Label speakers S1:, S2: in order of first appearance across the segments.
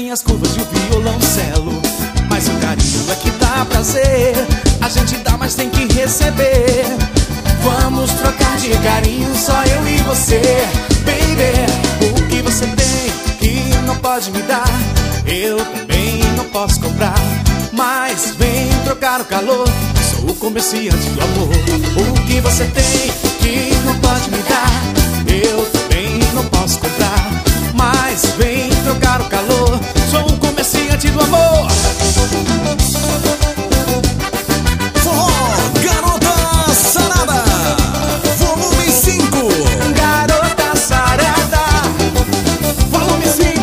S1: nem as curvas de um violoncelo, mas o carinho é que dá prazer. A gente dá, mas tem que receber. Vamos trocar de carinho, só eu e você, baby. O que você tem que não pode me dar, eu também não posso comprar. Mas vem trocar o calor, sou o comerciante do amor. O que você tem que não pode me dar, eu também não posso comprar. Mas vem trocar o calor, sou o comerciante do amor.
S2: Forró Garota Sarada, volume 5.
S1: Garota Sarada, volume 5.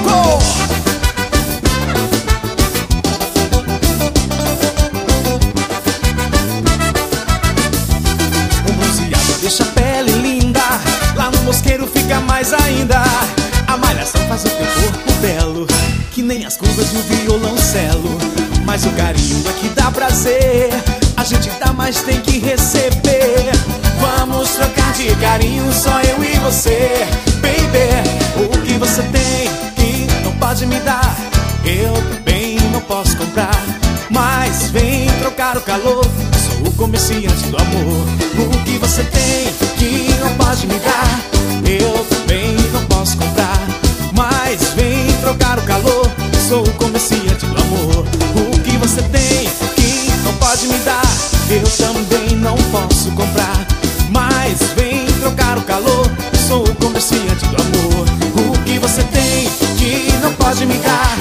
S1: Um bronzeado deixa a pele linda, lá no mosqueiro fica mais ainda. A malhação faz o teu corpo belo, que nem as curvas de um violoncelo. Mas o carinho é que dá prazer. A gente dá, mas tem que receber. Vamos trocar de carinho, só eu e você, baby. O que você tem que não pode me dar, eu também não posso comprar. Mas vem trocar o calor, sou o comerciante do amor. O que você tem que não pode me dar, eu também não posso comprar. Mas vem trocar o calor, sou o comerciante do amor. O que você tem que não pode me dar, eu também não posso comprar. Mas vem trocar o calor, sou o comerciante do amor. O que você tem que não pode me dar,